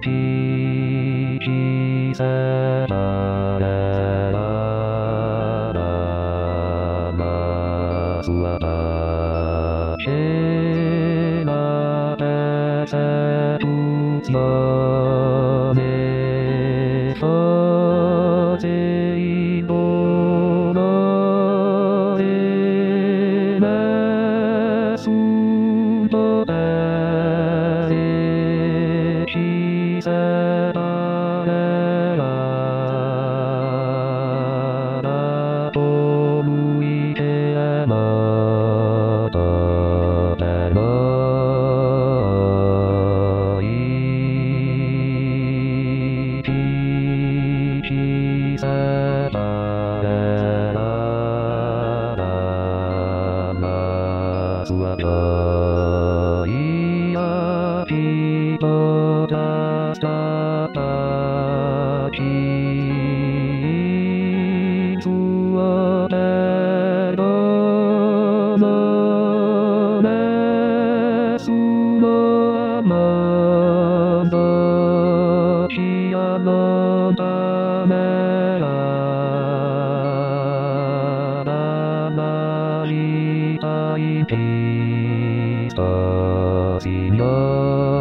きさまらますわだけまたさぶつよねそぜいぼのえますとだえきさまらとむいてやまただないきさまらますわだいやきとだしたたきつわだろのなすのまどきやのためなりたいきとしよ